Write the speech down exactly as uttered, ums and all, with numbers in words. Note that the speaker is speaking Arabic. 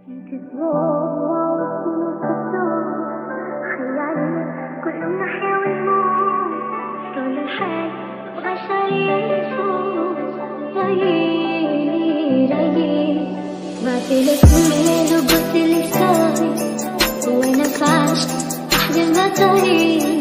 خيالي كل من ناحية والموت طول الحال بغشري يفوت رايي رايي بعتلك ايميل وقلتلك سوري وين فاش أحلى المطاري